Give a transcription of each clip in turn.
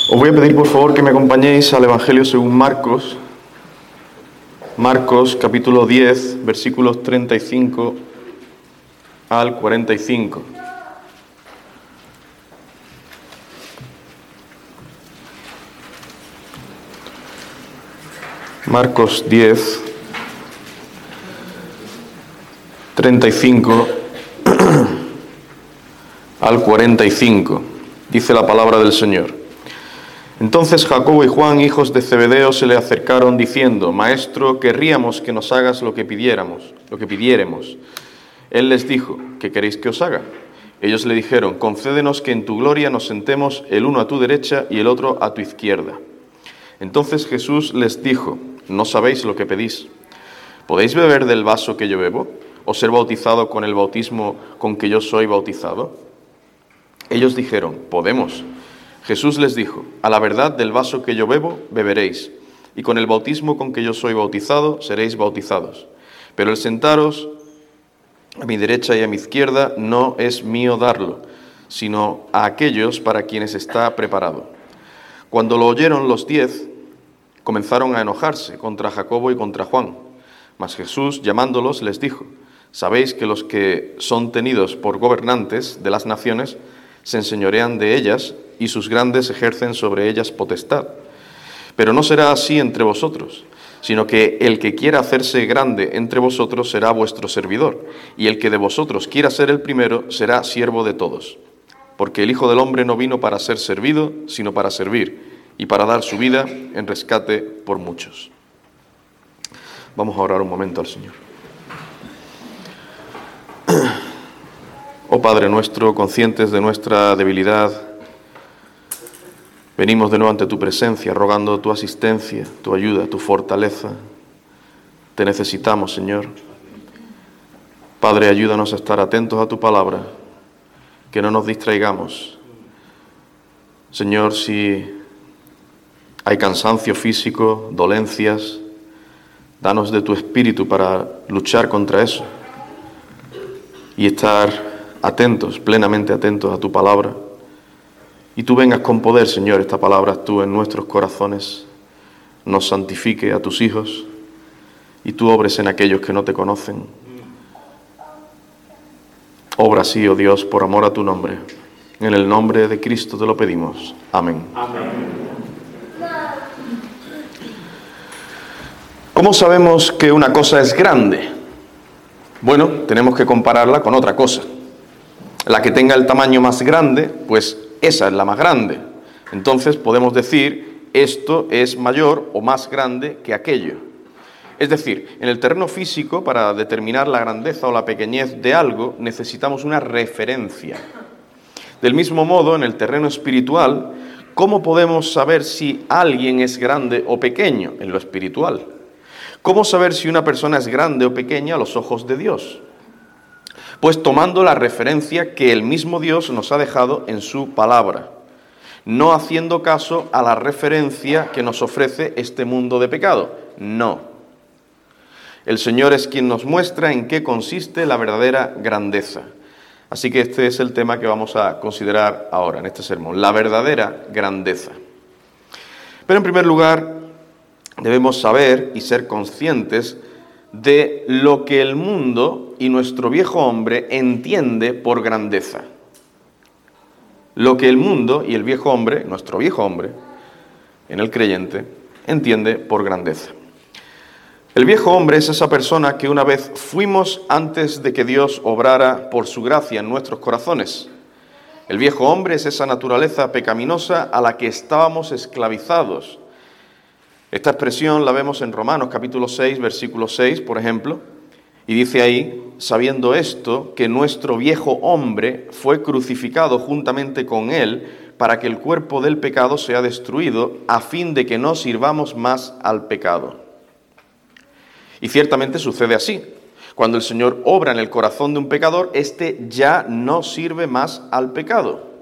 Os voy a pedir por favor que me acompañéis al Evangelio según Marcos. Marcos capítulo 10, versículos 35 al 45. Marcos 10, 35 al 45. Dice la palabra del Señor. Entonces Jacobo y Juan, hijos de Zebedeo, se le acercaron diciendo: Maestro, querríamos que nos hagas lo que pidiéramos. Él les dijo: ¿qué queréis que os haga? Ellos le dijeron: concédenos que en tu gloria nos sentemos el uno a tu derecha y el otro a tu izquierda. Entonces Jesús les dijo: no sabéis lo que pedís. ¿Podéis beber del vaso que yo bebo, o ser bautizado con el bautismo con que yo soy bautizado? Ellos dijeron: podemos. Jesús les dijo: a la verdad del vaso que yo bebo, beberéis, y con el bautismo con que yo soy bautizado, seréis bautizados. Pero el sentaros a mi derecha y a mi izquierda no es mío darlo, sino a aquellos para quienes está preparado. Cuando lo oyeron los 10, comenzaron a enojarse contra Jacobo y contra Juan. Mas Jesús, llamándolos, les dijo: sabéis que los que son tenidos por gobernantes de las naciones se enseñorean de ellas, y sus grandes ejercen sobre ellas potestad. Pero no será así entre vosotros, sino que el que quiera hacerse grande entre vosotros será vuestro servidor, y el que de vosotros quiera ser el primero será siervo de todos. Porque el Hijo del Hombre no vino para ser servido, sino para servir, y para dar su vida en rescate por muchos. Vamos a orar un momento al Señor. Oh Padre nuestro, conscientes de nuestra debilidad, venimos de nuevo ante tu presencia, rogando tu asistencia, tu ayuda, tu fortaleza. Te necesitamos, Señor. Padre, ayúdanos a estar atentos a tu palabra, que no nos distraigamos. Señor, si hay cansancio físico, dolencias, danos de tu espíritu para luchar contra eso y estar atentos, plenamente atentos a tu palabra. Y tú vengas con poder, Señor, esta palabra actúe en nuestros corazones, nos santifique a tus hijos, y tú obres en aquellos que no te conocen. Obra así, oh Dios, por amor a tu nombre. En el nombre de Cristo te lo pedimos. Amén. Amén. ¿Cómo sabemos que una cosa es grande? Bueno, tenemos que compararla con otra cosa. La que tenga el tamaño más grande, pues esa es la más grande. Entonces podemos decir, esto es mayor o más grande que aquello. Es decir, en el terreno físico, para determinar la grandeza o la pequeñez de algo, necesitamos una referencia. Del mismo modo, en el terreno espiritual, ¿cómo podemos saber si alguien es grande o pequeño en lo espiritual? ¿Cómo saber si una persona es grande o pequeña a los ojos de Dios? Pues tomando la referencia que el mismo Dios nos ha dejado en su palabra, no haciendo caso a la referencia que nos ofrece este mundo de pecado. No. El Señor es quien nos muestra en qué consiste la verdadera grandeza. Así que este es el tema que vamos a considerar ahora en este sermón, la verdadera grandeza. Pero en primer lugar, debemos saber y ser conscientes de lo que el mundo y nuestro viejo hombre entiende por grandeza. Lo que el mundo y el viejo hombre, nuestro viejo hombre, en el creyente, entiende por grandeza. El viejo hombre es esa persona que una vez fuimos antes de que Dios obrara por su gracia en nuestros corazones. El viejo hombre es esa naturaleza pecaminosa a la que estábamos esclavizados. Esta expresión la vemos en Romanos capítulo 6, versículo 6, por ejemplo, y dice ahí: sabiendo esto, que nuestro viejo hombre fue crucificado juntamente con él, para que el cuerpo del pecado sea destruido, a fin de que no sirvamos más al pecado. Y ciertamente sucede así. Cuando el Señor obra en el corazón de un pecador, éste ya no sirve más al pecado.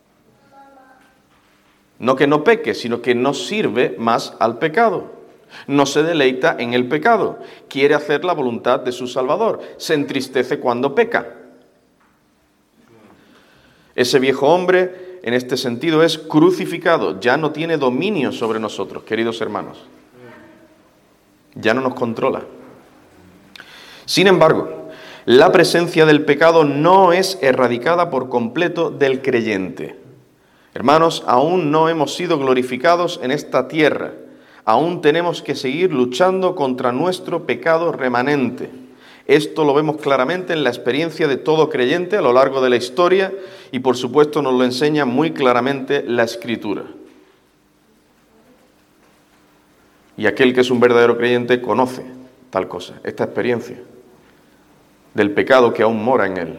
No que no peque, sino que no sirve más al pecado. No se deleita en el pecado. Quiere hacer la voluntad de su Salvador. Se entristece cuando peca. Ese viejo hombre en este sentido es crucificado, ya no tiene dominio sobre nosotros, queridos hermanos. Ya no nos controla. Sin embargo, la presencia del pecado no es erradicada por completo del creyente. Hermanos, aún no hemos sido glorificados en esta tierra. Aún tenemos que seguir luchando contra nuestro pecado remanente. Esto lo vemos claramente en la experiencia de todo creyente a lo largo de la historia y por supuesto nos lo enseña muy claramente la Escritura. Y aquel que es un verdadero creyente conoce tal cosa, esta experiencia del pecado que aún mora en él.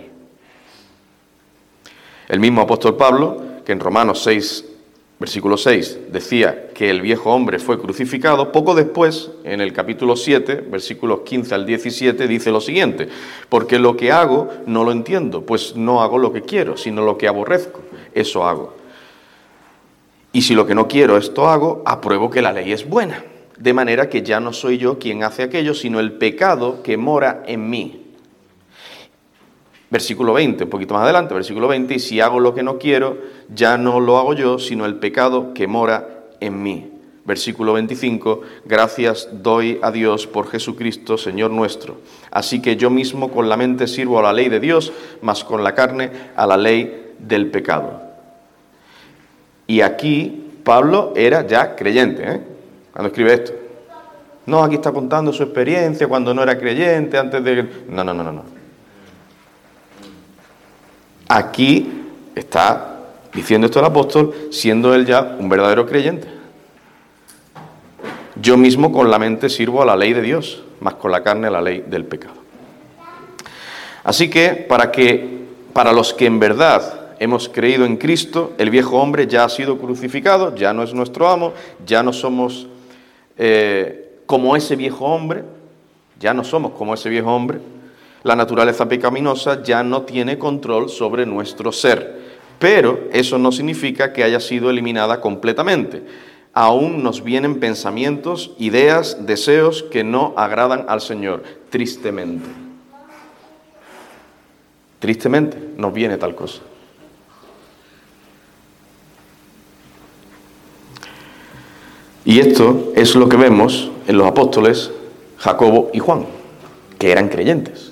El mismo apóstol Pablo, que en Romanos 6, versículo 6, decía que el viejo hombre fue crucificado, poco después, en el capítulo 7, versículos 15 al 17, dice lo siguiente: porque lo que hago no lo entiendo, pues no hago lo que quiero, sino lo que aborrezco, eso hago. Y si lo que no quiero esto hago, apruebo que la ley es buena, de manera que ya no soy yo quien hace aquello, sino el pecado que mora en mí. Versículo 20, un poquito más adelante, versículo 20, y si hago lo que no quiero, ya no lo hago yo, sino el pecado que mora en mí. Versículo 25, gracias doy a Dios por Jesucristo, Señor nuestro. Así que yo mismo con la mente sirvo a la ley de Dios, mas con la carne a la ley del pecado. Y aquí Pablo era ya creyente, cuando escribe esto. No, aquí está contando su experiencia cuando no era creyente, antes de... No. Aquí está diciendo esto el apóstol, siendo él ya un verdadero creyente. Yo mismo con la mente sirvo a la ley de Dios, mas con la carne a la ley del pecado. Así que para los que en verdad hemos creído en Cristo, el viejo hombre ya ha sido crucificado, ya no es nuestro amo, ya no somos como ese viejo hombre, ya no somos como ese viejo hombre. La naturaleza pecaminosa ya no tiene control sobre nuestro ser, pero eso no significa que haya sido eliminada completamente. Aún nos vienen pensamientos, ideas, deseos que no agradan al Señor, tristemente. Tristemente nos viene tal cosa. Y esto es lo que vemos en los apóstoles Jacobo y Juan, que eran creyentes.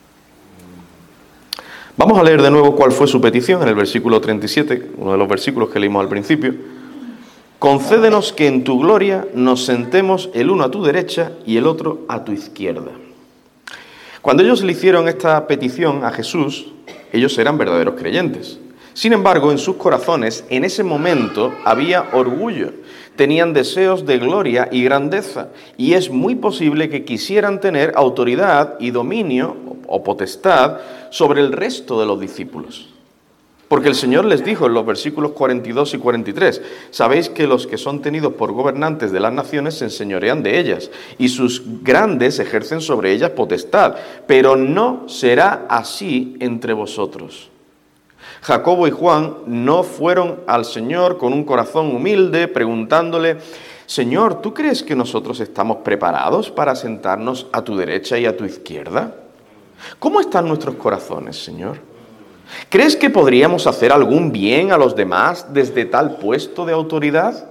Vamos a leer de nuevo cuál fue su petición en el versículo 37, uno de los versículos que leímos al principio. Concédenos que en tu gloria nos sentemos el uno a tu derecha y el otro a tu izquierda. Cuando ellos le hicieron esta petición a Jesús, ellos eran verdaderos creyentes. Sin embargo, en sus corazones, en ese momento, había orgullo. Tenían deseos de gloria y grandeza, y es muy posible que quisieran tener autoridad y dominio o potestad sobre el resto de los discípulos. Porque el Señor les dijo en los versículos 42 y 43, sabéis que los que son tenidos por gobernantes de las naciones se enseñorean de ellas, y sus grandes ejercen sobre ellas potestad, pero no será así entre vosotros. Jacobo y Juan no fueron al Señor con un corazón humilde, preguntándole, Señor, ¿tú crees que nosotros estamos preparados para sentarnos a tu derecha y a tu izquierda? ¿Cómo están nuestros corazones, Señor? ¿Crees que podríamos hacer algún bien a los demás desde tal puesto de autoridad?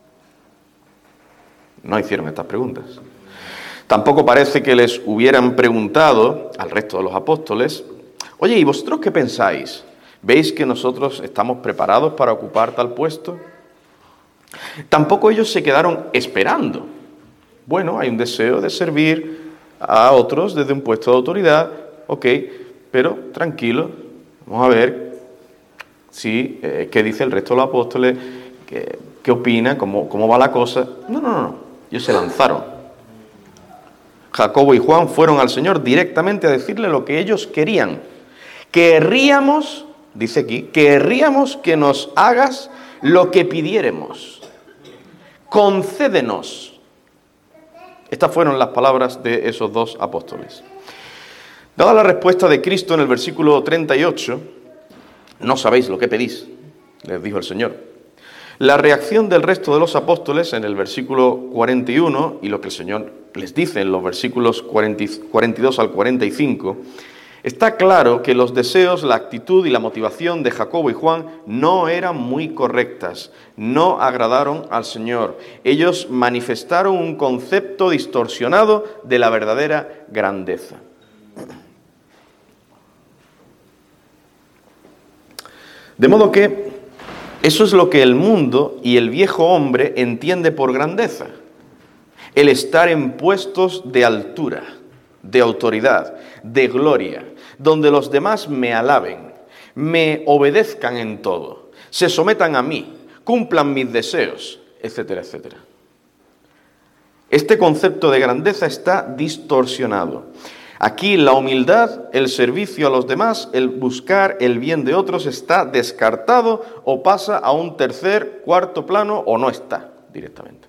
No hicieron estas preguntas. Tampoco parece que les hubieran preguntado al resto de los apóstoles, oye, ¿y vosotros qué pensáis? ¿Veis que nosotros estamos preparados para ocupar tal puesto? Tampoco ellos se quedaron esperando. Bueno, hay un deseo de servir a otros desde un puesto de autoridad, ok, pero tranquilo, vamos a ver qué dice el resto de los apóstoles, qué opina, cómo va la cosa. No, ellos se lanzaron. Jacobo y Juan fueron al Señor directamente a decirle lo que ellos querían. Querríamos, dice aquí, querríamos que nos hagas lo que pidiéremos. Concédenos. Estas fueron las palabras de esos dos apóstoles. Dada la respuesta de Cristo en el versículo 38, no sabéis lo que pedís, les dijo el Señor. La reacción del resto de los apóstoles en el versículo 41 y lo que el Señor les dice en los versículos 42 al 45 Está claro que los deseos, la actitud y la motivación de Jacobo y Juan no eran muy correctas, no agradaron al Señor. Ellos manifestaron un concepto distorsionado de la verdadera grandeza. De modo que eso es lo que el mundo y el viejo hombre entiende por grandeza: el estar en puestos de altura, de autoridad, de gloria, donde los demás me alaben, me obedezcan en todo, se sometan a mí, cumplan mis deseos, etcétera, etcétera. Este concepto de grandeza está distorsionado. Aquí la humildad, el servicio a los demás, el buscar el bien de otros está descartado o pasa a un tercer, cuarto plano o no está directamente.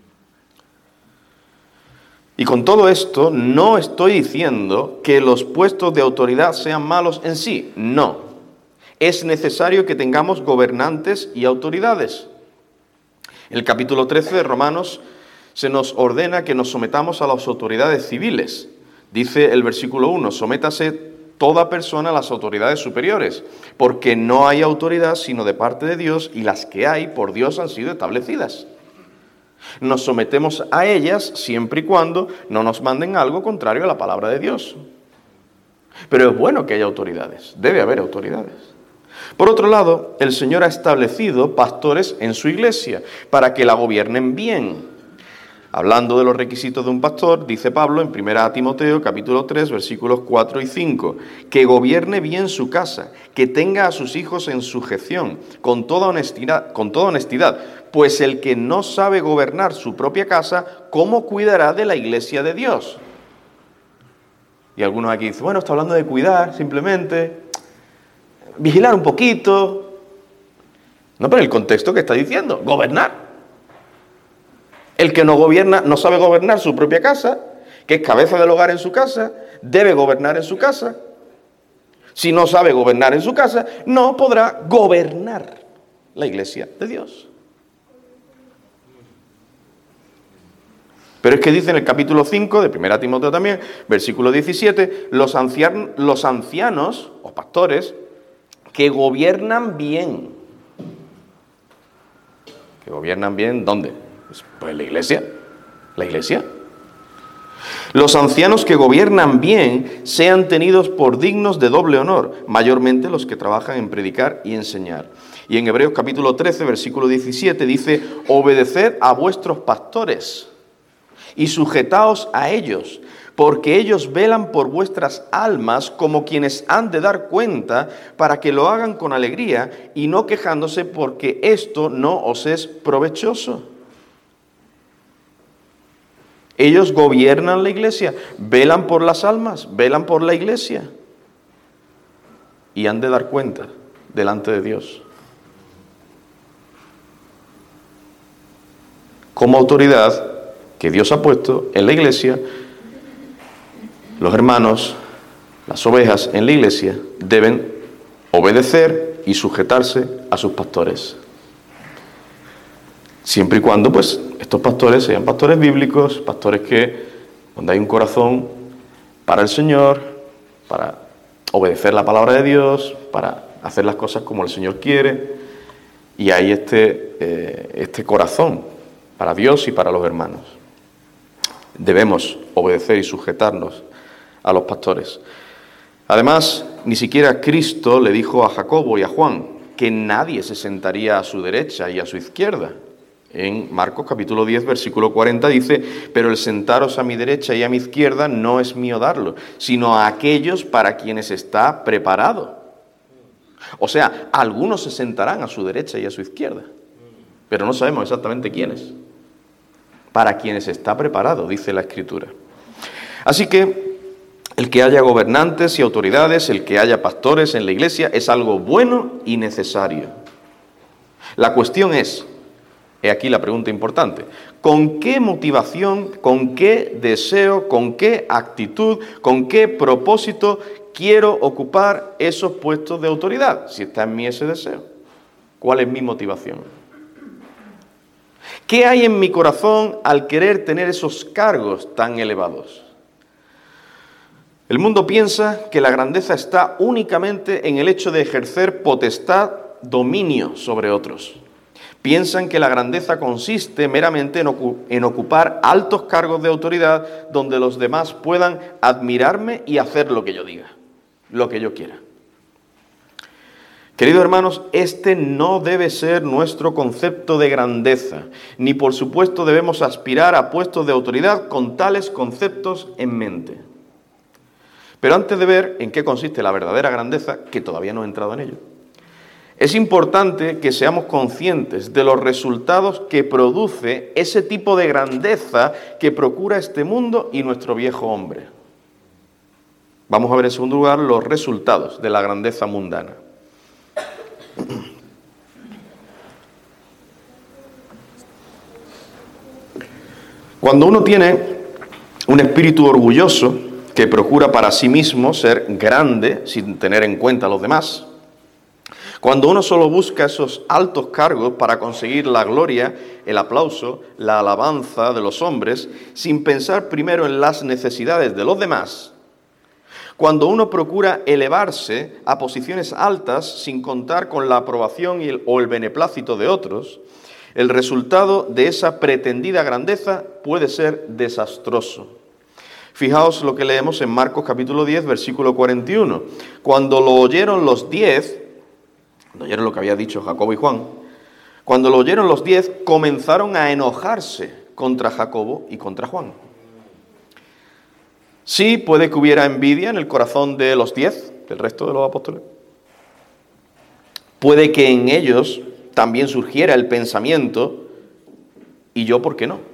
Y con todo esto no estoy diciendo que los puestos de autoridad sean malos en sí, no. Es necesario que tengamos gobernantes y autoridades. En el capítulo 13 de Romanos se nos ordena que nos sometamos a las autoridades civiles. Dice el versículo 1, sométase toda persona a las autoridades superiores, porque no hay autoridad sino de parte de Dios, y las que hay por Dios han sido establecidas. Nos sometemos a ellas siempre y cuando no nos manden algo contrario a la palabra de Dios. Pero es bueno que haya autoridades, debe haber autoridades. Por otro lado, el Señor ha establecido pastores en su iglesia para que la gobiernen bien. Hablando de los requisitos de un pastor, dice Pablo en 1 Timoteo capítulo 3, versículos 4 y 5, que gobierne bien su casa, que tenga a sus hijos en sujeción, con toda honestidad, pues el que no sabe gobernar su propia casa, ¿cómo cuidará de la iglesia de Dios? Y algunos aquí dicen, bueno, está hablando de cuidar, simplemente, vigilar un poquito. No, pero el contexto que está diciendo, gobernar. El que no gobierna, no sabe gobernar su propia casa, que es cabeza del hogar en su casa, debe gobernar en su casa. Si no sabe gobernar en su casa, no podrá gobernar la iglesia de Dios. Pero es que dice en el capítulo 5 de 1 Timoteo también, versículo 17, los ancianos o pastores que gobiernan bien. ¿Que gobiernan bien dónde? Pues la iglesia. La iglesia. Los ancianos que gobiernan bien sean tenidos por dignos de doble honor, mayormente los que trabajan en predicar y enseñar. Y en Hebreos capítulo 13, versículo 17 dice, obedeced a vuestros pastores y sujetaos a ellos, porque ellos velan por vuestras almas como quienes han de dar cuenta, para que lo hagan con alegría y no quejándose, porque esto no os es provechoso. Ellos gobiernan la iglesia, velan por las almas, velan por la iglesia y han de dar cuenta delante de Dios. Como autoridad que Dios ha puesto en la iglesia, los hermanos, las ovejas en la iglesia deben obedecer y sujetarse a sus pastores. Siempre y cuando, pues, estos pastores sean pastores bíblicos, pastores donde hay un corazón para el Señor, para obedecer la palabra de Dios, para hacer las cosas como el Señor quiere, y hay este corazón para Dios y para los hermanos. Debemos obedecer y sujetarnos a los pastores. Además, ni siquiera Cristo le dijo a Jacobo y a Juan que nadie se sentaría a su derecha y a su izquierda. En Marcos capítulo 10, versículo 40 dice, pero el sentaros a mi derecha y a mi izquierda no es mío darlo, sino a aquellos para quienes está preparado. O sea, algunos se sentarán a su derecha y a su izquierda, pero no sabemos exactamente quiénes. Para quienes está preparado, dice la Escritura. Así que el que haya gobernantes y autoridades, el que haya pastores en la iglesia, es algo bueno y necesario. La cuestión es, he aquí la pregunta importante, ¿con qué motivación, con qué deseo, con qué actitud, con qué propósito quiero ocupar esos puestos de autoridad? Si está en mí ese deseo, ¿cuál es mi motivación? ¿Qué hay en mi corazón al querer tener esos cargos tan elevados? El mundo piensa que la grandeza está únicamente en el hecho de ejercer potestad, dominio sobre otros. Piensan que la grandeza consiste meramente en ocupar altos cargos de autoridad donde los demás puedan admirarme y hacer lo que yo diga, lo que yo quiera. Queridos hermanos, este no debe ser nuestro concepto de grandeza, ni por supuesto debemos aspirar a puestos de autoridad con tales conceptos en mente. Pero antes de ver en qué consiste la verdadera grandeza, que todavía no he entrado en ello, es importante que seamos conscientes de los resultados que produce ese tipo de grandeza que procura este mundo y nuestro viejo hombre. Vamos a ver en segundo lugar los resultados de la grandeza mundana. Cuando uno tiene un espíritu orgulloso que procura para sí mismo ser grande sin tener en cuenta a los demás, cuando uno solo busca esos altos cargos para conseguir la gloria, el aplauso, la alabanza de los hombres, sin pensar primero en las necesidades de los demás, cuando uno procura elevarse a posiciones altas sin contar con la aprobación o el beneplácito de otros, el resultado de esa pretendida grandeza puede ser desastroso. Fijaos lo que leemos en Marcos capítulo 10, versículo 41. Cuando lo oyeron los 10, cuando oyeron lo que había dicho Jacobo y Juan, cuando lo oyeron los 10, comenzaron a enojarse contra Jacobo y contra Juan. Sí, puede que hubiera envidia en el corazón de los 10, del resto de los apóstoles. Puede que en ellos también surgiera el pensamiento, ¿y yo por qué no?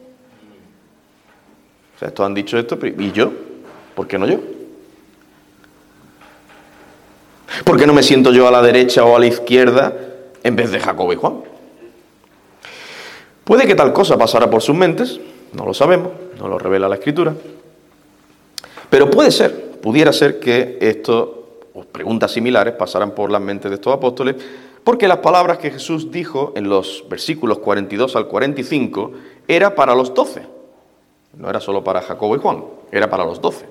O sea, estos han dicho esto, ¿y yo? ¿Por qué no yo? ¿Por qué no me siento yo a la derecha o a la izquierda en vez de Jacobo y Juan? Puede que tal cosa pasara por sus mentes, no lo sabemos, no lo revela la Escritura. Pero pudiera ser que esto, o preguntas similares, pasaran por las mentes de estos apóstoles, porque las palabras que Jesús dijo en los versículos 42 al 45 era para los 12. No era solo para Jacobo y Juan, era para los 12.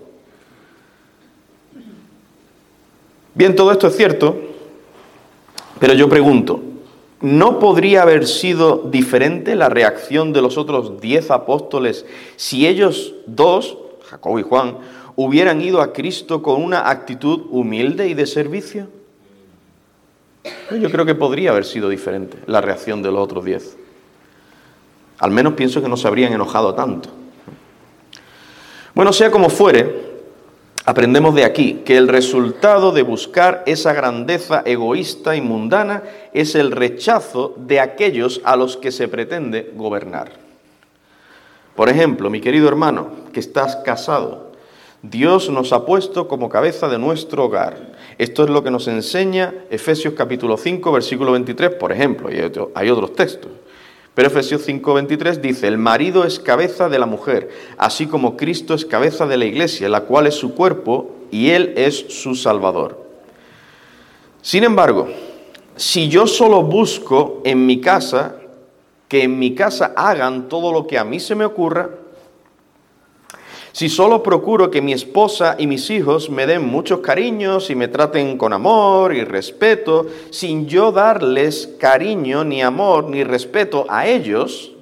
Bien, todo esto es cierto, pero yo pregunto, ¿no podría haber sido diferente la reacción de los otros 10 apóstoles si ellos dos, Jacobo y Juan, hubieran ido a Cristo con una actitud humilde y de servicio? Yo creo que podría haber sido diferente la reacción de los otros 10. Al menos pienso que no se habrían enojado tanto. Bueno, sea como fuere, aprendemos de aquí que el resultado de buscar esa grandeza egoísta y mundana es el rechazo de aquellos a los que se pretende gobernar. Por ejemplo, mi querido hermano, que estás casado, Dios nos ha puesto como cabeza de nuestro hogar. Esto es lo que nos enseña Efesios capítulo 5, versículo 23, por ejemplo, y hay otros textos. Pero Efesios 5, 23 dice, el marido es cabeza de la mujer, así como Cristo es cabeza de la iglesia, la cual es su cuerpo y Él es su Salvador. Sin embargo, si yo solo busco en mi casa, que en mi casa hagan todo lo que a mí se me ocurra, si solo procuro que mi esposa y mis hijos me den muchos cariños y me traten con amor y respeto, sin yo darles cariño, ni amor, ni respeto a ellos,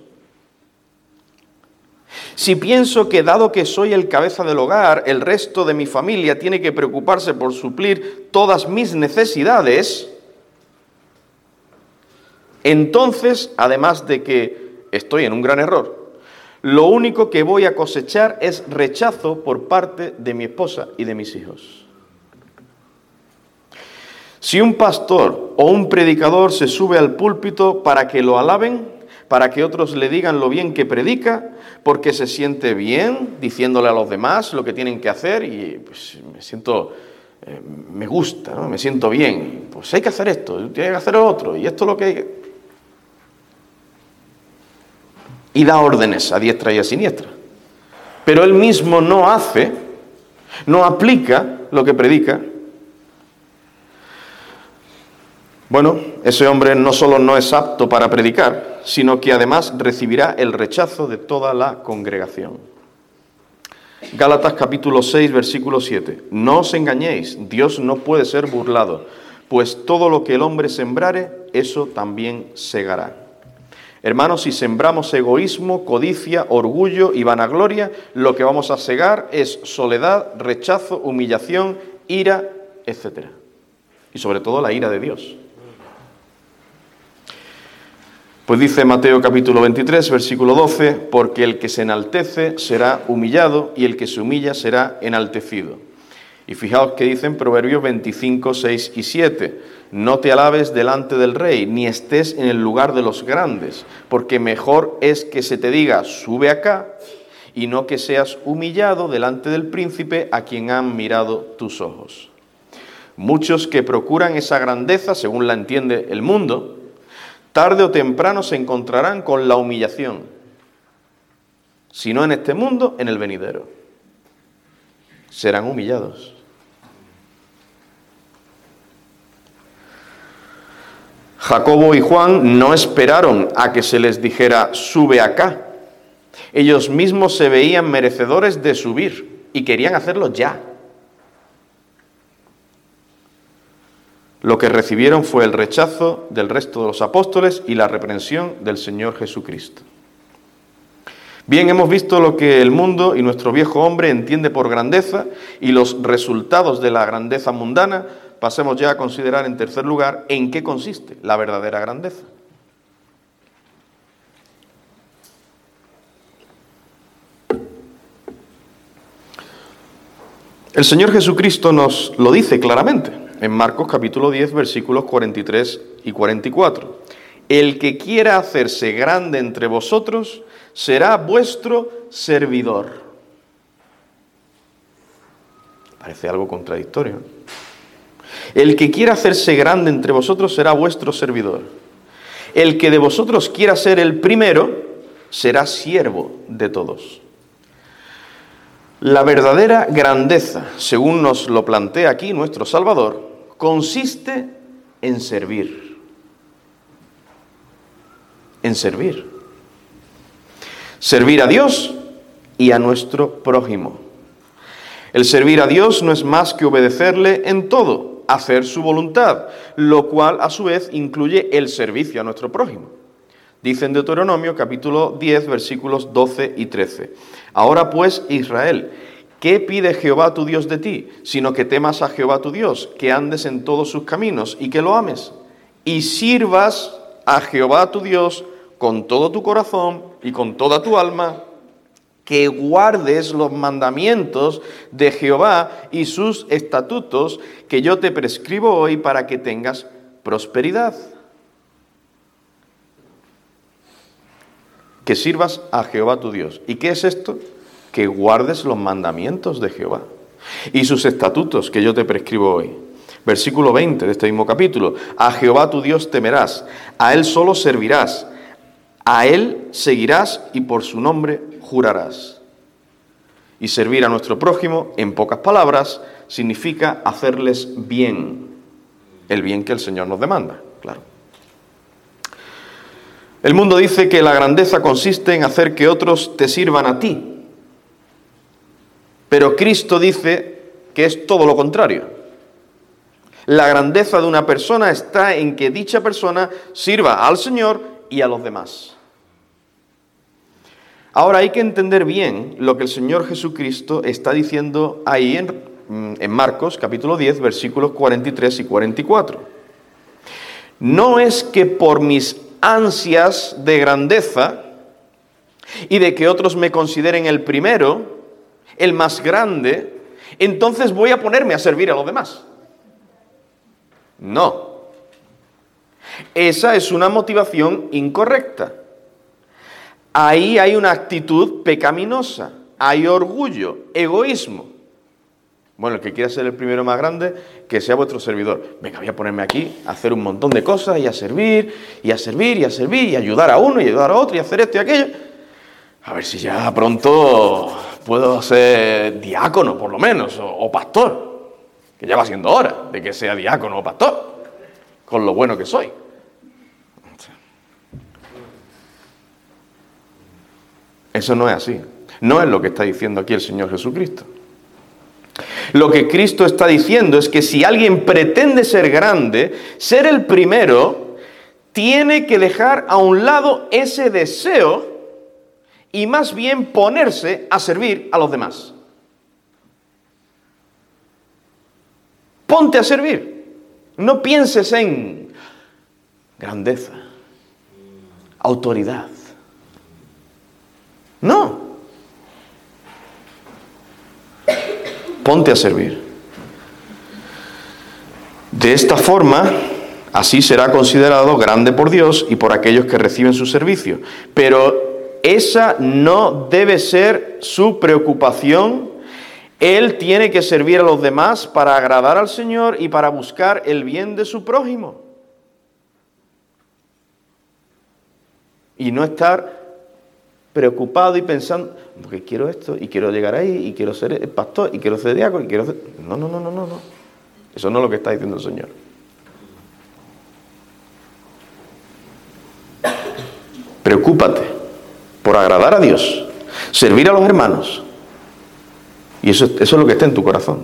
si pienso que dado que soy el cabeza del hogar, el resto de mi familia tiene que preocuparse por suplir todas mis necesidades, entonces, además de que estoy en un gran error, lo único que voy a cosechar es rechazo por parte de mi esposa y de mis hijos. Si un pastor o un predicador se sube al púlpito para que lo alaben, para que otros le digan lo bien que predica, porque se siente bien diciéndole a los demás lo que tienen que hacer y pues me gusta, ¿no? Me siento bien, pues hay que hacer esto, tiene que hacer lo otro y esto es lo que hay que... Y da órdenes a diestra y a siniestra. Pero él mismo no aplica lo que predica. Bueno, ese hombre no solo no es apto para predicar, sino que además recibirá el rechazo de toda la congregación. Gálatas capítulo 6, versículo 7. No os engañéis, Dios no puede ser burlado, pues todo lo que el hombre sembrare, eso también segará. Hermanos, si sembramos egoísmo, codicia, orgullo y vanagloria, lo que vamos a segar es soledad, rechazo, humillación, ira, etc. Y sobre todo la ira de Dios. Pues dice Mateo capítulo 23, versículo 12, porque el que se enaltece será humillado y el que se humilla será enaltecido. Y fijaos que dicen Proverbios 25, 6 y 7, no te alabes delante del rey, ni estés en el lugar de los grandes, porque mejor es que se te diga, sube acá, y no que seas humillado delante del príncipe a quien han mirado tus ojos. Muchos que procuran esa grandeza, según la entiende el mundo, tarde o temprano se encontrarán con la humillación. Si no en este mundo, en el venidero. Serán humillados. Jacobo y Juan no esperaron a que se les dijera, sube acá. Ellos mismos se veían merecedores de subir y querían hacerlo ya. Lo que recibieron fue el rechazo del resto de los apóstoles y la reprensión del Señor Jesucristo. Bien, hemos visto lo que el mundo y nuestro viejo hombre entiende por grandeza y los resultados de la grandeza mundana. Pasemos ya a considerar en tercer lugar en qué consiste la verdadera grandeza. El Señor Jesucristo nos lo dice claramente en Marcos capítulo 10, versículos 43 y 44. El que quiera hacerse grande entre vosotros será vuestro servidor. Parece algo contradictorio, ¿no? El que quiera hacerse grande entre vosotros será vuestro servidor. El que de vosotros quiera ser el primero será siervo de todos. La verdadera grandeza, según nos lo plantea aquí nuestro Salvador, consiste en servir. En servir. Servir a Dios y a nuestro prójimo. El servir a Dios no es más que obedecerle en todo, hacer su voluntad, lo cual a su vez incluye el servicio a nuestro prójimo. Dice en Deuteronomio capítulo 10, versículos 12 y 13. Ahora pues, Israel, ¿qué pide Jehová tu Dios de ti? Sino que temas a Jehová tu Dios, que andes en todos sus caminos y que lo ames. Y sirvas a Jehová tu Dios con todo tu corazón y con toda tu alma, que guardes los mandamientos de Jehová y sus estatutos que yo te prescribo hoy para que tengas prosperidad. Que sirvas a Jehová tu Dios. ¿Y qué es esto? Que guardes los mandamientos de Jehová y sus estatutos que yo te prescribo hoy. Versículo 20 de este mismo capítulo. A Jehová tu Dios temerás, a Él solo servirás, a Él seguirás y por su nombre jurarás. Y servir a nuestro prójimo, en pocas palabras, significa hacerles bien. El bien que el Señor nos demanda, claro. El mundo dice que la grandeza consiste en hacer que otros te sirvan a ti. Pero Cristo dice que es todo lo contrario. La grandeza de una persona está en que dicha persona sirva al Señor y a los demás. Ahora hay que entender bien lo que el Señor Jesucristo está diciendo ahí en Marcos capítulo 10, versículos 43 y 44. No es que por mis ansias de grandeza y de que otros me consideren el primero, el más grande, entonces voy a ponerme a servir a los demás. No. Esa es una motivación incorrecta. Ahí hay una actitud pecaminosa, hay orgullo, egoísmo. Bueno, el que quiera ser el primero más grande, que sea vuestro servidor. Venga, voy a ponerme aquí a hacer un montón de cosas y a servir, y a servir, y a servir, y a ayudar a uno, y ayudar a otro, y hacer esto y aquello. A ver si ya pronto puedo ser diácono, por lo menos, o pastor. Que ya va siendo hora de que sea diácono o pastor, con lo bueno que soy. Eso no es así. No es lo que está diciendo aquí el Señor Jesucristo. Lo que Cristo está diciendo es que si alguien pretende ser grande, ser el primero, tiene que dejar a un lado ese deseo y más bien ponerse a servir a los demás. Ponte a servir. No pienses en grandeza, autoridad. No. Ponte a servir. De esta forma, así será considerado grande por Dios y por aquellos que reciben su servicio. Pero esa no debe ser su preocupación. Él tiene que servir a los demás para agradar al Señor y para buscar el bien de su prójimo. Y no estar preocupado y pensando, porque quiero esto, y quiero llegar ahí, y quiero ser el pastor, y quiero ser diácono, y quiero ser... No. Eso no es lo que está diciendo el Señor. Preocúpate por agradar a Dios, servir a los hermanos. Y eso es lo que está en tu corazón.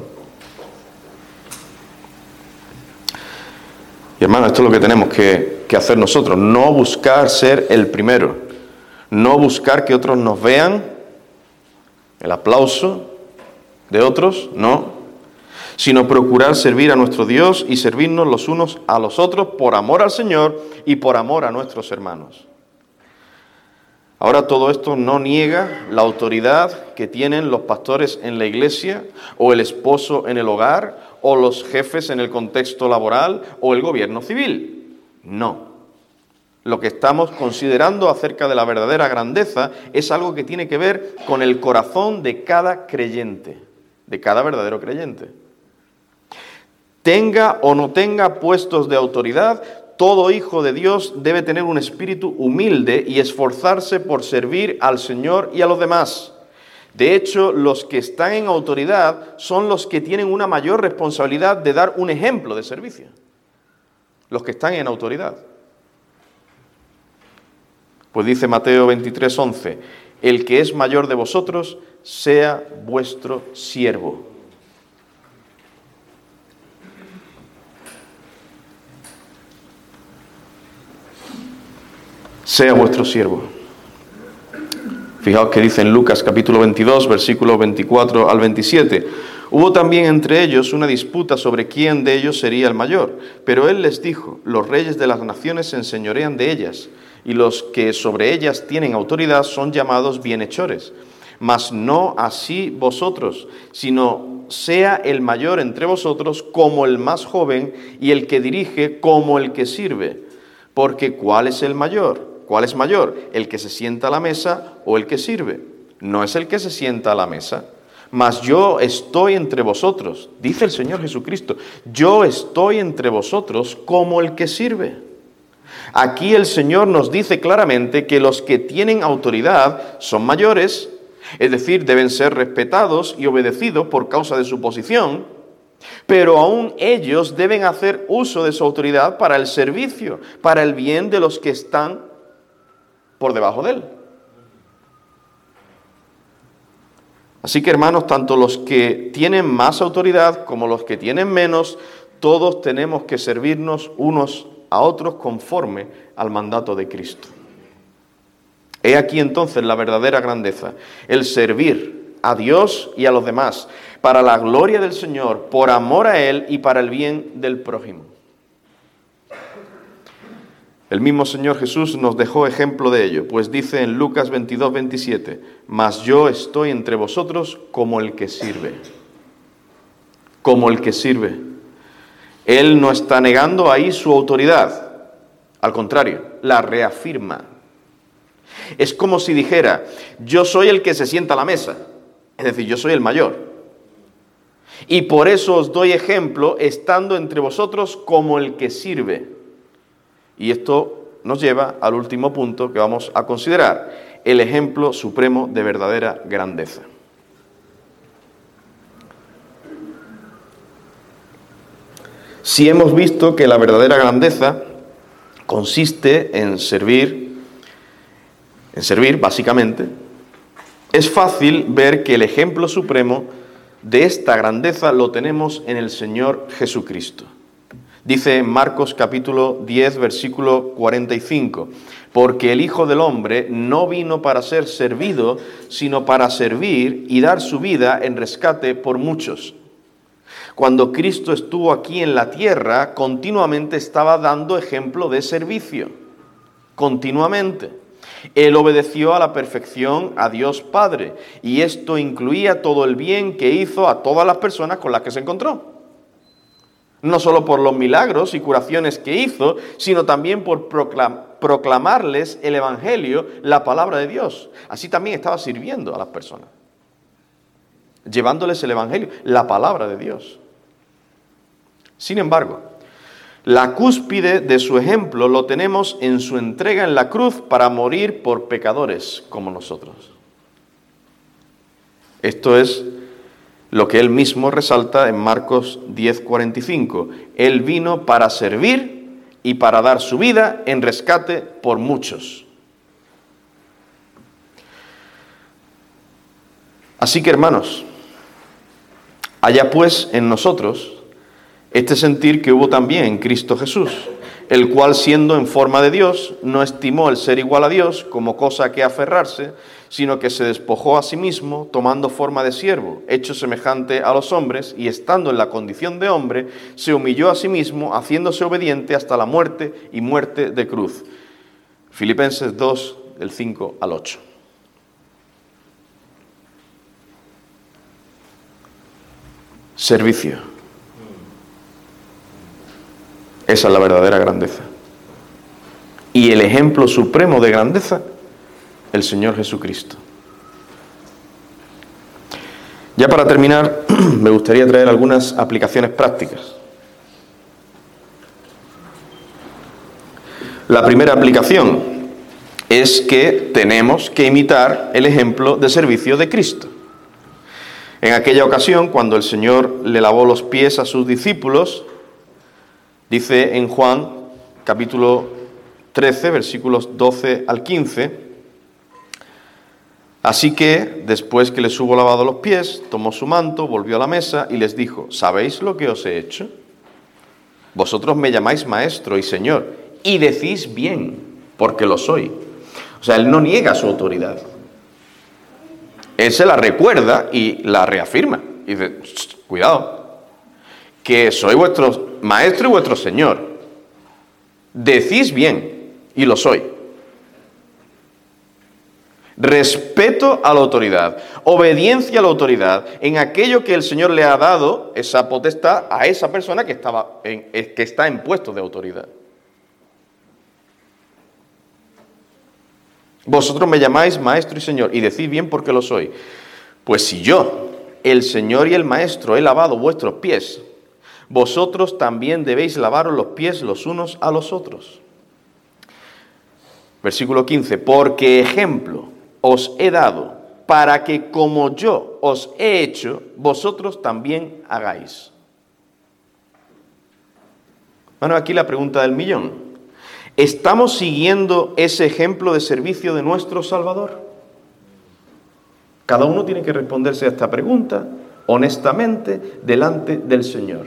Y hermano, esto es lo que tenemos que hacer nosotros. No buscar ser el primero. No buscar que otros nos vean, el aplauso de otros, no. Sino procurar servir a nuestro Dios y servirnos los unos a los otros por amor al Señor y por amor a nuestros hermanos. Ahora todo esto no niega la autoridad que tienen los pastores en la iglesia, o el esposo en el hogar, o los jefes en el contexto laboral, o el gobierno civil. No. Lo que estamos considerando acerca de la verdadera grandeza es algo que tiene que ver con el corazón de cada creyente, de cada verdadero creyente. Tenga o no tenga puestos de autoridad, todo hijo de Dios debe tener un espíritu humilde y esforzarse por servir al Señor y a los demás. De hecho, los que están en autoridad son los que tienen una mayor responsabilidad de dar un ejemplo de servicio. Los que están en autoridad. Pues dice Mateo 23:11, el que es mayor de vosotros sea vuestro siervo. Sea vuestro siervo. Fijaos que dice en Lucas capítulo 22, versículos 24 al 27. Hubo también entre ellos una disputa sobre quién de ellos sería el mayor. Pero él les dijo, los reyes de las naciones se enseñorean de ellas, y los que sobre ellas tienen autoridad son llamados bienhechores. Mas no así vosotros, sino sea el mayor entre vosotros como el más joven, y el que dirige como el que sirve. Porque ¿cuál es el mayor? ¿Cuál es mayor? ¿El que se sienta a la mesa o el que sirve? No es el que se sienta a la mesa. Mas yo estoy entre vosotros, dice el Señor Jesucristo, yo estoy entre vosotros como el que sirve. Aquí el Señor nos dice claramente que los que tienen autoridad son mayores, es decir, deben ser respetados y obedecidos por causa de su posición, pero aún ellos deben hacer uso de su autoridad para el servicio, para el bien de los que están por debajo de él. Así que, hermanos, tanto los que tienen más autoridad como los que tienen menos, todos tenemos que servirnos unos a otros conforme al mandato de Cristo. He aquí entonces la verdadera grandeza, el servir a Dios y a los demás, para la gloria del Señor, por amor a Él y para el bien del prójimo. El mismo Señor Jesús nos dejó ejemplo de ello, pues dice en Lucas 22:27, mas yo estoy entre vosotros como el que sirve. Como el que sirve. Él no está negando ahí su autoridad, al contrario, la reafirma. Es como si dijera, yo soy el que se sienta a la mesa, es decir, yo soy el mayor. Y por eso os doy ejemplo, estando entre vosotros como el que sirve. Y esto nos lleva al último punto que vamos a considerar, el ejemplo supremo de verdadera grandeza. Si hemos visto que la verdadera grandeza consiste en servir básicamente es fácil ver que el ejemplo supremo de esta grandeza lo tenemos en el Señor Jesucristo. Dice en Marcos capítulo 10, versículo 45, porque el Hijo del Hombre no vino para ser servido, sino para servir y dar su vida en rescate por muchos. Cuando Cristo estuvo aquí en la tierra, continuamente estaba dando ejemplo de servicio. Continuamente. Él obedeció a la perfección a Dios Padre, y esto incluía todo el bien que hizo a todas las personas con las que se encontró. No solo por los milagros y curaciones que hizo, sino también por proclamarles el Evangelio, la palabra de Dios. Así también estaba sirviendo a las personas, llevándoles el Evangelio, la palabra de Dios. Sin embargo, la cúspide de su ejemplo lo tenemos en su entrega en la cruz para morir por pecadores como nosotros. Esto es lo que él mismo resalta en Marcos 10:45. Él vino para servir y para dar su vida en rescate por muchos. Así que, hermanos, haya pues en nosotros este sentir que hubo también en Cristo Jesús, el cual, siendo en forma de Dios, no estimó el ser igual a Dios como cosa a que aferrarse, sino que se despojó a sí mismo, tomando forma de siervo, hecho semejante a los hombres, y estando en la condición de hombre, se humilló a sí mismo, haciéndose obediente hasta la muerte y muerte de cruz. Filipenses 2, del 5 al 8. Servicio. Esa es la verdadera grandeza. Y el ejemplo supremo de grandeza, el Señor Jesucristo. Ya para terminar, me gustaría traer algunas aplicaciones prácticas. La primera aplicación es que tenemos que imitar el ejemplo de servicio de Cristo. En aquella ocasión, cuando el Señor le lavó los pies a sus discípulos, dice en Juan capítulo 13, versículos 12 al 15, así que, después que les hubo lavado los pies, tomó su manto, volvió a la mesa y les dijo, ¿sabéis lo que os he hecho? Vosotros me llamáis maestro y señor, y decís bien, porque lo soy. O sea, él no niega su autoridad. Él se la recuerda y la reafirma. Y dice, cuidado, que soy vuestro maestro y vuestro señor. Decís bien, y lo soy. Respeto a la autoridad, obediencia a la autoridad, en aquello que el Señor le ha dado, esa potestad, a esa persona que está en puesto de autoridad. Vosotros me llamáis maestro y señor, y decís bien porque lo soy. Pues si yo, el Señor y el Maestro, he lavado vuestros pies, vosotros también debéis lavaros los pies los unos a los otros. Versículo 15, porque ejemplo os he dado para que como yo os he hecho, vosotros también hagáis. Bueno, aquí la pregunta del millón. ¿Estamos siguiendo ese ejemplo de servicio de nuestro Salvador? Cada uno tiene que responderse a esta pregunta honestamente delante del Señor.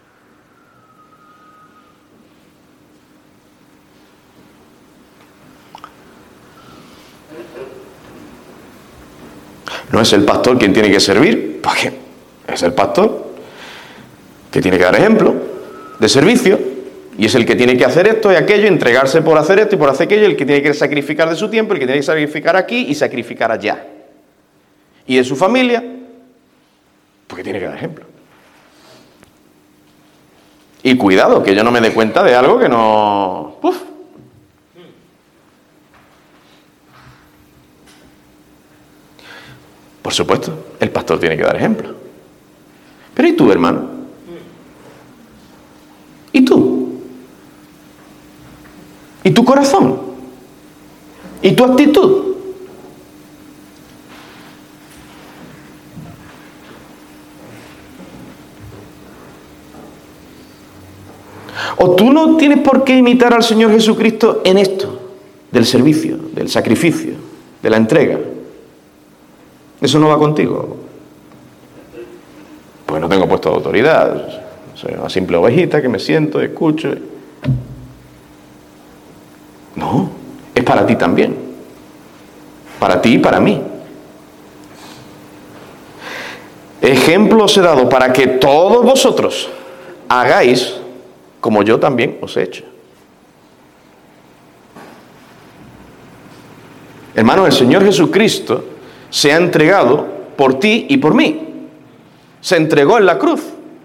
No es el pastor quien tiene que servir, porque es el pastor que tiene que dar ejemplo de servicio. Y es el que tiene que hacer esto y aquello, entregarse por hacer esto y por hacer aquello, el que tiene que sacrificar de su tiempo, el que tiene que sacrificar aquí y sacrificar allá. Y de su familia, porque tiene que dar ejemplo. Y cuidado, que yo no me dé cuenta de algo que no... Por supuesto, el pastor tiene que dar ejemplo. Pero ¿y tú, hermano? ¿Y tú? ¿Y tu corazón? ¿Y tu actitud? ¿O tú no tienes por qué imitar al Señor Jesucristo en esto, del servicio, del sacrificio, de la entrega? ¿Eso no va contigo? Pues no tengo puesto de autoridad. Soy una simple ovejita que me siento, escucho. No, es para ti también. Para ti y para mí. Ejemplo os he dado para que todos vosotros hagáis como yo también os he hecho. Hermanos, el Señor Jesucristo se ha entregado por ti y por mí. Se entregó en la cruz.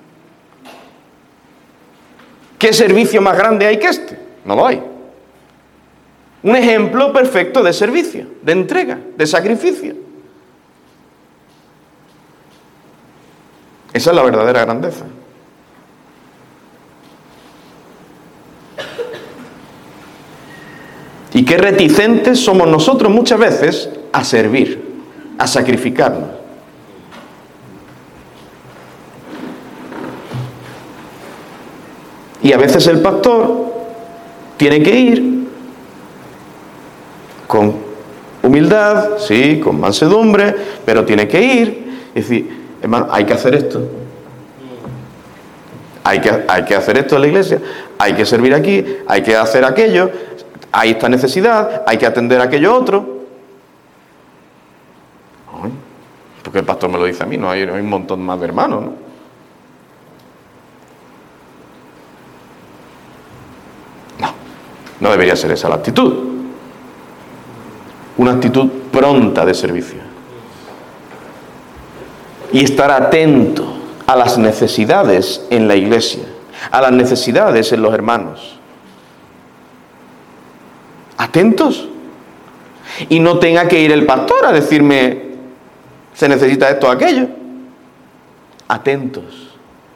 ¿Qué servicio más grande hay que este? No lo hay. Un ejemplo perfecto de servicio, de entrega, de sacrificio. Esa es la verdadera grandeza. Y qué reticentes somos nosotros muchas veces a servir, a sacrificarnos. Y a veces el pastor tiene que ir con humildad, sí, con mansedumbre, pero tiene que ir y decir, hermano, hay que hacer esto. Hay que hacer esto en la iglesia, hay que servir aquí, hay que hacer aquello, hay esta necesidad, hay que atender aquello otro. Ay, porque el pastor me lo dice a mí, no hay un montón más de hermanos, ¿no? No debería ser esa la actitud. Una actitud pronta de servicio. Y estar atento a las necesidades en la iglesia, a las necesidades en los hermanos. Atentos. Y no tenga que ir el pastor a decirme, se necesita esto o aquello. Atentos.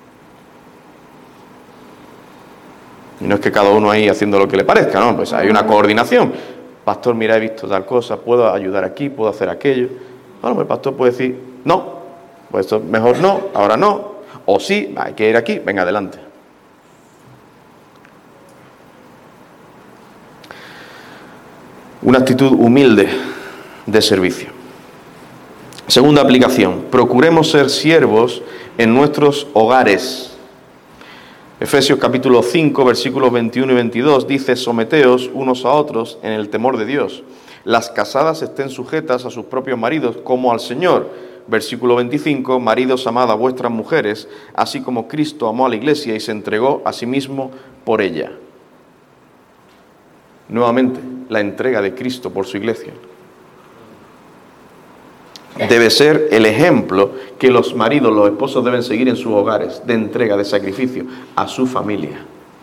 Y no es que cada uno ahí haciendo lo que le parezca, no, pues hay una coordinación. Pastor, mira, he visto tal cosa, puedo ayudar aquí, puedo hacer aquello. Bueno, pues el pastor puede decir, no, pues esto mejor no, ahora no, o sí, hay que ir aquí, venga, adelante. Una actitud humilde de servicio. Segunda aplicación, procuremos ser siervos en nuestros hogares. Efesios capítulo 5, versículos 21 y 22 dice, someteos unos a otros en el temor de Dios. Las casadas estén sujetas a sus propios maridos como al Señor. Versículo 25, maridos, amad a vuestras mujeres, así como Cristo amó a la iglesia y se entregó a sí mismo por ella. Nuevamente, la entrega de Cristo por su iglesia. Debe ser el ejemplo que los maridos, los esposos deben seguir en sus hogares, de entrega, de sacrificio a su familia.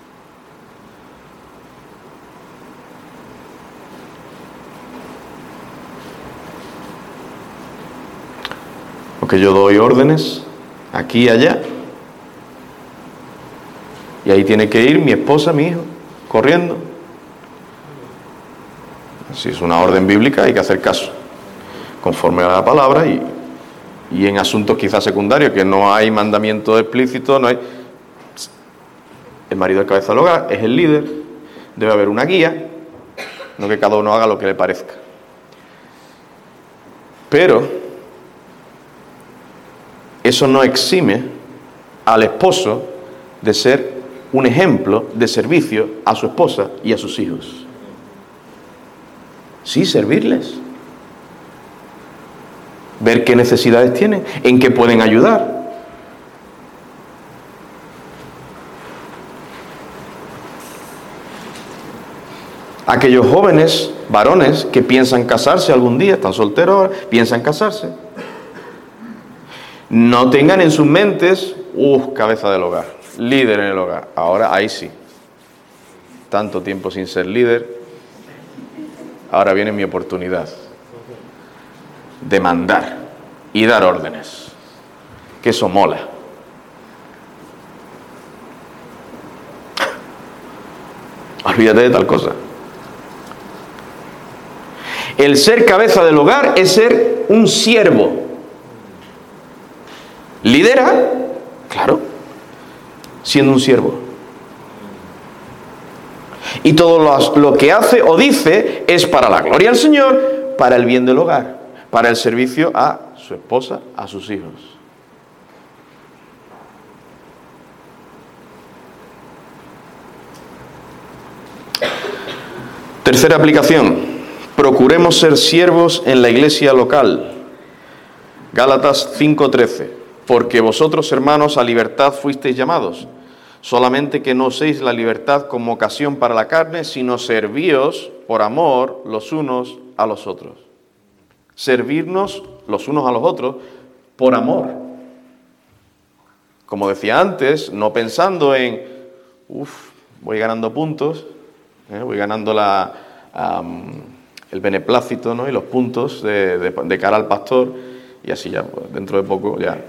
Porque yo doy órdenes aquí y allá, y ahí tiene que ir mi esposa, mi hijo, corriendo. Si es una orden bíblica hay que hacer caso, conforme a la palabra, y en asuntos quizás secundarios, que no hay mandamiento explícito, no hay. El marido es cabeza del hogar, es el líder, debe haber una guía, no que cada uno haga lo que le parezca. Pero eso no exime al esposo de ser un ejemplo de servicio a su esposa y a sus hijos. Sí, servirles. Ver qué necesidades tienen, en qué pueden ayudar. Aquellos jóvenes, varones, que piensan casarse algún día, están solteros ahora, piensan casarse. No tengan en sus mentes, cabeza del hogar, líder en el hogar. Ahora, ahí sí. Tanto tiempo sin ser líder, ahora viene mi oportunidad de mandar y dar órdenes, que eso mola. Olvídate de tal cosa. El ser cabeza del hogar es ser un siervo. Lidera, claro, siendo un siervo. Y todo lo que hace o dice es para la gloria del Señor, para el bien del hogar, para el servicio a su esposa a sus hijos. Tercera aplicación. Procuremos ser siervos en la iglesia local. Gálatas 5:13. Porque vosotros, hermanos, a libertad fuisteis llamados, solamente que no uséis la libertad como ocasión para la carne, sino servíos por amor los unos a los otros. Servirnos los unos a los otros por amor. Como decía antes, no pensando en, voy ganando puntos, voy ganando el beneplácito, ¿no? Y los puntos de cara al pastor, y así ya, pues, dentro de poco ya.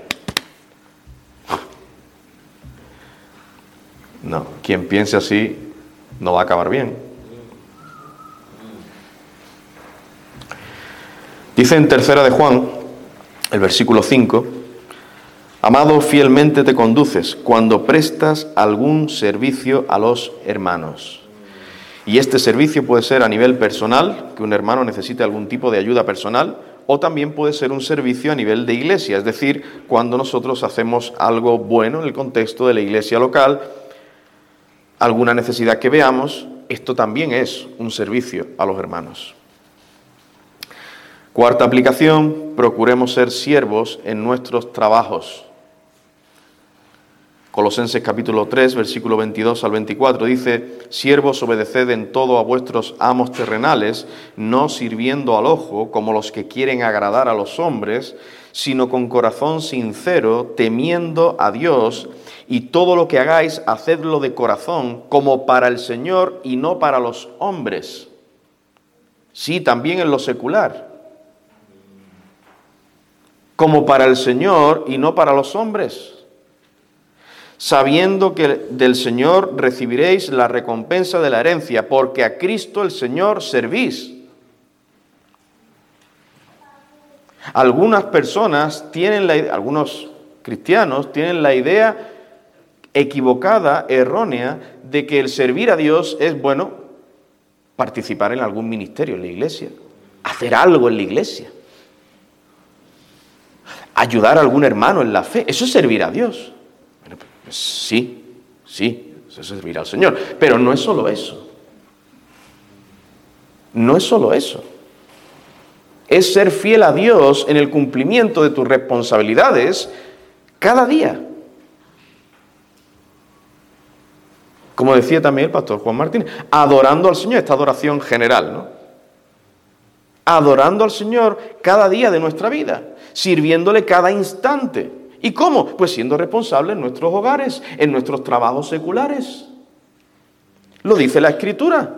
No, quien piense así no va a acabar bien. Dice en 3 de Juan, el versículo 5, amado, fielmente te conduces cuando prestas algún servicio a los hermanos. Y este servicio puede ser a nivel personal, que un hermano necesite algún tipo de ayuda personal, o también puede ser un servicio a nivel de iglesia, es decir, cuando nosotros hacemos algo bueno en el contexto de la iglesia local, alguna necesidad que veamos, esto también es un servicio a los hermanos. Cuarta aplicación, procuremos ser siervos en nuestros trabajos. Colosenses capítulo 3, versículo 22 al 24, dice, siervos, obedeced en todo a vuestros amos terrenales, no sirviendo al ojo como los que quieren agradar a los hombres, sino con corazón sincero, temiendo a Dios, y todo lo que hagáis, hacedlo de corazón, como para el Señor y no para los hombres. Sí, también en lo secular. Como para el Señor y no para los hombres. Sabiendo que del Señor recibiréis la recompensa de la herencia, porque a Cristo el Señor servís. Algunas personas algunos cristianos tienen la idea equivocada, errónea, de que el servir a Dios es, bueno, participar en algún ministerio en la iglesia, hacer algo en la iglesia, ayudar a algún hermano en la fe. Eso es servir a Dios. Bueno, pues sí, eso es servir al Señor. Pero no es solo eso. No es solo eso. Es ser fiel a Dios en el cumplimiento de tus responsabilidades cada día. Como decía también el pastor Juan Martínez, adorando al Señor, esta adoración general, ¿no? Adorando al Señor cada día de nuestra vida, sirviéndole cada instante. ¿Y cómo? Pues siendo responsables en nuestros hogares, en nuestros trabajos seculares. Lo dice la Escritura.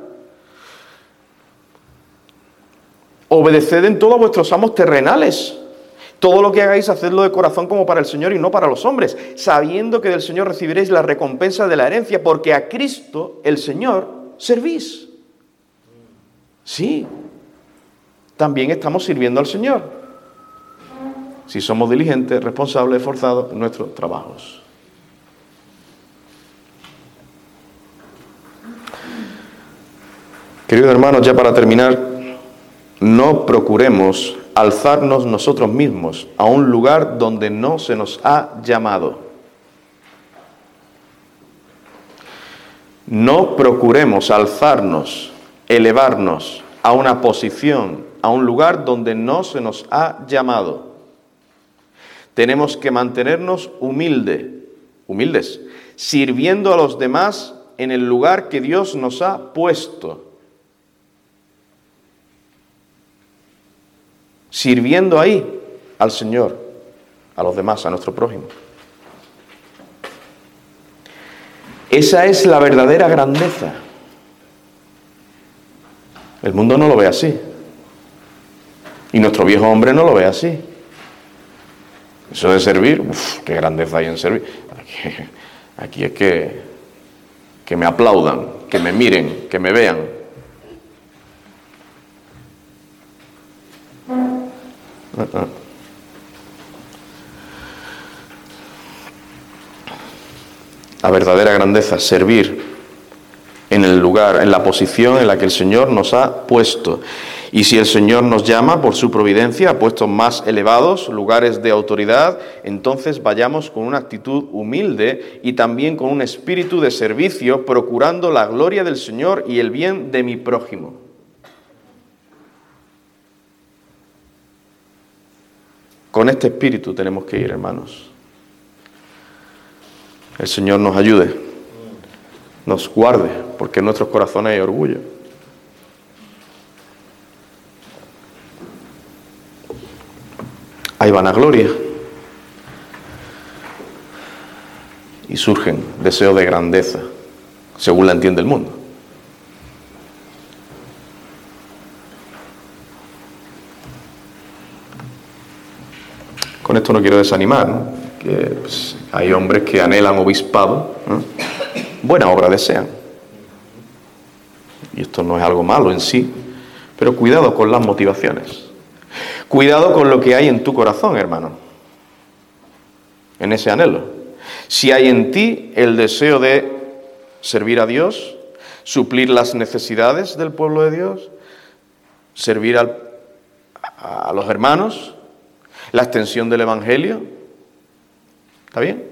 Obedeced en todo a vuestros amos terrenales. Todo lo que hagáis, hacedlo de corazón como para el Señor y no para los hombres, sabiendo que del Señor recibiréis la recompensa de la herencia, porque a Cristo, el Señor, servís. Sí, también estamos sirviendo al Señor, si somos diligentes, responsables, esforzados en nuestros trabajos. Queridos hermanos, ya para terminar, no procuremos alzarnos nosotros mismos a un lugar donde no se nos ha llamado. No procuremos alzarnos, elevarnos a una posición, a un lugar donde no se nos ha llamado. Tenemos que mantenernos humildes, sirviendo a los demás en el lugar que Dios nos ha puesto. Sirviendo ahí al Señor, a los demás, a nuestro prójimo. Esa es la verdadera grandeza. El mundo no lo ve así. Y nuestro viejo hombre no lo ve así. Eso de servir, qué grandeza hay en servir. Aquí es que me aplaudan, que me miren, que me vean. La verdadera grandeza, servir en el lugar, en la posición en la que el Señor nos ha puesto. Y si el Señor nos llama por su providencia a puestos más elevados, lugares de autoridad, entonces vayamos con una actitud humilde y también con un espíritu de servicio, procurando la gloria del Señor y el bien de mi prójimo. Con este espíritu tenemos que ir, hermanos. El Señor nos ayude, nos guarde, porque en nuestros corazones hay orgullo. Hay vanagloria y surgen deseos de grandeza, según la entiende el mundo. Con esto no quiero desanimar, ¿no? Que pues, hay hombres que anhelan obispado, ¿no? Buena obra desean. Y esto no es algo malo en sí, pero cuidado con las motivaciones. Cuidado con lo que hay en tu corazón, hermano, en ese anhelo. Si hay en ti el deseo de servir a Dios, suplir las necesidades del pueblo de Dios, servir a los hermanos, la extensión del Evangelio, ¿está bien?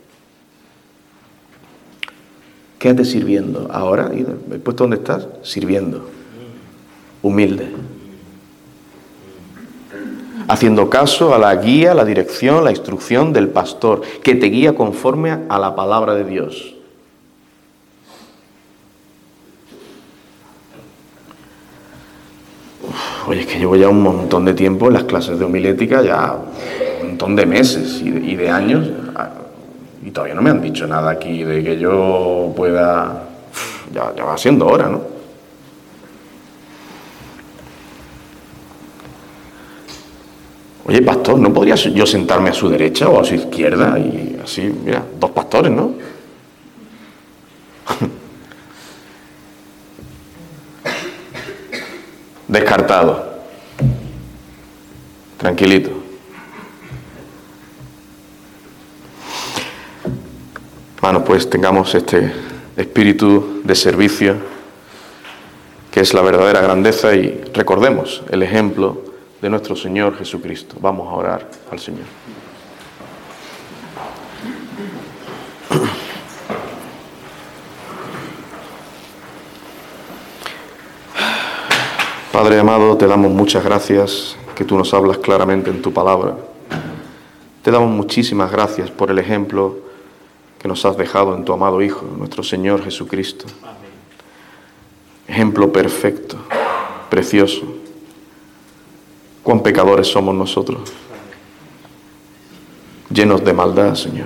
Quédate sirviendo. Ahora, ¿el puesto donde estás? Sirviendo. Humilde. Haciendo caso a la guía, la dirección, la instrucción del pastor, que te guía conforme a la palabra de Dios. Oye, es que llevo ya un montón de tiempo en las clases de homilética, ya un montón de meses y de años, y todavía no me han dicho nada aquí de que yo pueda... Ya va siendo hora, ¿no? Oye, pastor, ¿no podría yo sentarme a su derecha o a su izquierda? Y así, mira, dos pastores, ¿no? Descartado. Tranquilito. Bueno, pues tengamos este espíritu de servicio, que es la verdadera grandeza, y recordemos el ejemplo de nuestro Señor Jesucristo. Vamos a orar al Señor. Padre amado, te damos muchas gracias que tú nos hablas claramente en tu palabra. Te damos muchísimas gracias por el ejemplo que nos has dejado en tu amado Hijo, nuestro Señor Jesucristo. Amén. Ejemplo perfecto, precioso. Cuán pecadores somos nosotros, llenos de maldad, Señor.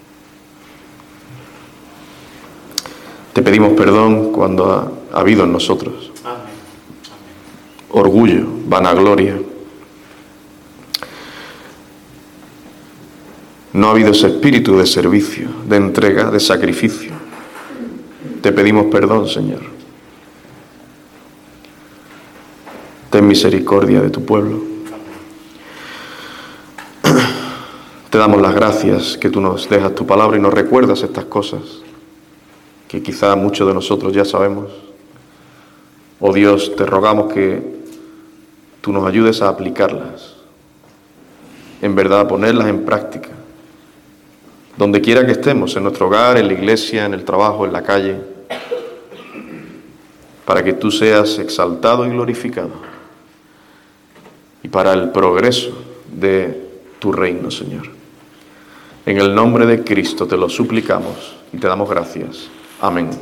Te pedimos perdón cuando ha habido en nosotros orgullo, vanagloria. No ha habido ese espíritu de servicio, de entrega, de sacrificio. Te pedimos perdón, Señor. Ten misericordia de tu pueblo. Te damos las gracias que tú nos dejas tu palabra y nos recuerdas estas cosas que quizá muchos de nosotros ya sabemos. Oh Dios, te rogamos que tú nos ayudes a aplicarlas, en verdad a ponerlas en práctica, donde quiera que estemos, en nuestro hogar, en la iglesia, en el trabajo, en la calle, para que tú seas exaltado y glorificado, y para el progreso de tu reino, Señor. En el nombre de Cristo te lo suplicamos y te damos gracias. Amén.